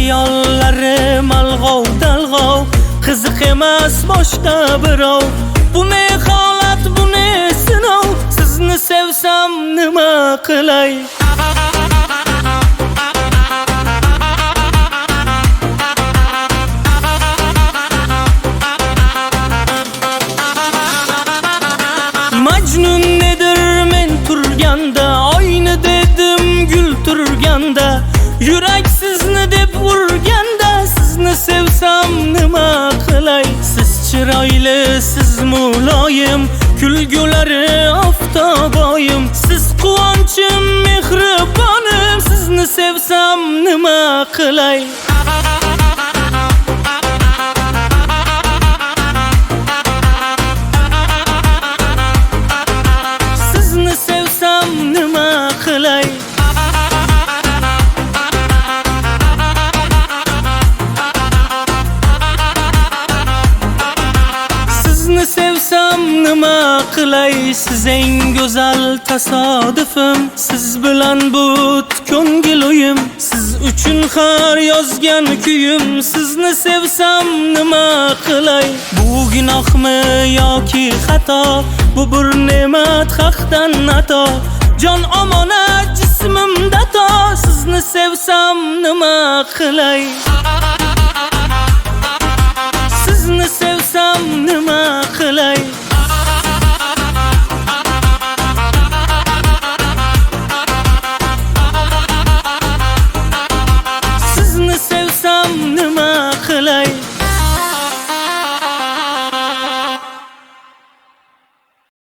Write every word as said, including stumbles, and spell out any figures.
hayollarim alg'ov dalg'ov, qiziq emas boshqa birov. Bu ne holat, bu ne sinov, sizni sevsam nima qilay? Majnun nedir men turganda, oyni dedim gul turganda, yurak sizni deb urganda, sizni sevsam nima qilay? Siz chiroyli, siz muloyim, kulgulari oftoboyim, siz quvonchim, mehribonim, sizni sevsam nima qilay? Sizni sevsam nima qilay? Sizni sevsam nima qilay? Siz eng go'zal tasodifim, siz bilan but ko'ngil o'yim, siz uchun har yozgan kuyim. Sizni sevsam nima qilay? Bu gunohmi yoki xato? Bu bir ne'mat haqdan ato, jon omonat jismimda to. Sizni sevsam nima qilay?